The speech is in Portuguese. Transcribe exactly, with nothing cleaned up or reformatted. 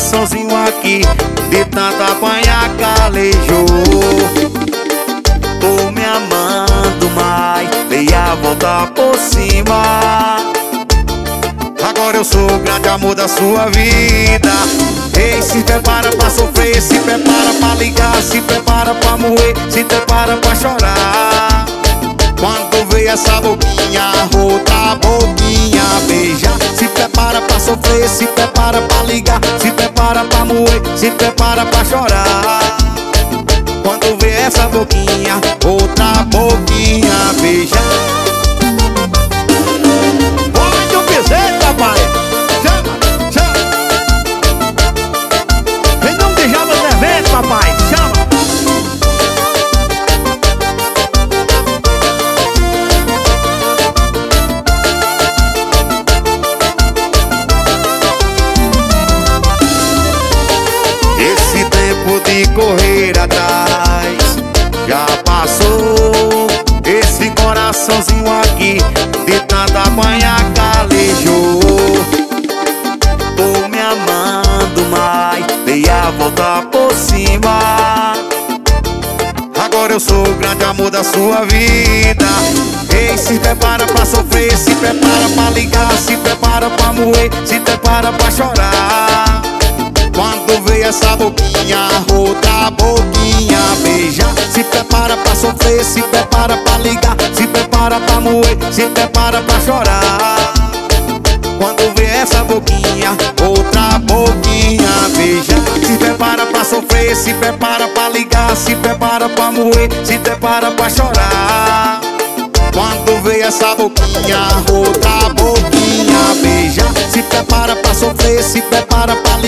coraçãozinho aqui, de tanto apanhar calejou. Tô me amando mais, dei a volta por cima. Agora eu sou o grande amor da sua vida. Ei, se prepara pra sofrer, se prepara pra ligar, se prepara pra morrer, se prepara pra chorar. Quando veio essa boquinha, outra boquinha beijar. Se prepara pra sofrer, se prepara pra ligar, se prepara pra morrer, se prepara pra chorar. Quando vê essa boquinha, outra boquinha beijar. Pode o piseiro, papai. Chama, chama. Vem não deixar meus eventos, papai. Chama. Esse tempo de correr atrás já passou. Esse coraçãozinho aqui, de tanto apanhar calejou. Tô me amando mais, dei a volta por cima. Agora eu sou o grande amor da sua vida. Ei, se prepara pra sofrer, se prepara pra ligar, se prepara pra morrer, se prepara pra chorar. Quando veio essa boquinha, outra boquinha beijar. Se prepara pra sofrer, se prepara pra ligar, se prepara pra morrer, se prepara pra chorar. Quando vê essa boquinha, outra boquinha beijar. Se prepara pra sofrer, se prepara pra ligar, se prepara pra morrer, se prepara pra chorar. Quando vê essa boquinha, outra boquinha beijar. Se prepara pra sofrer, se prepara pra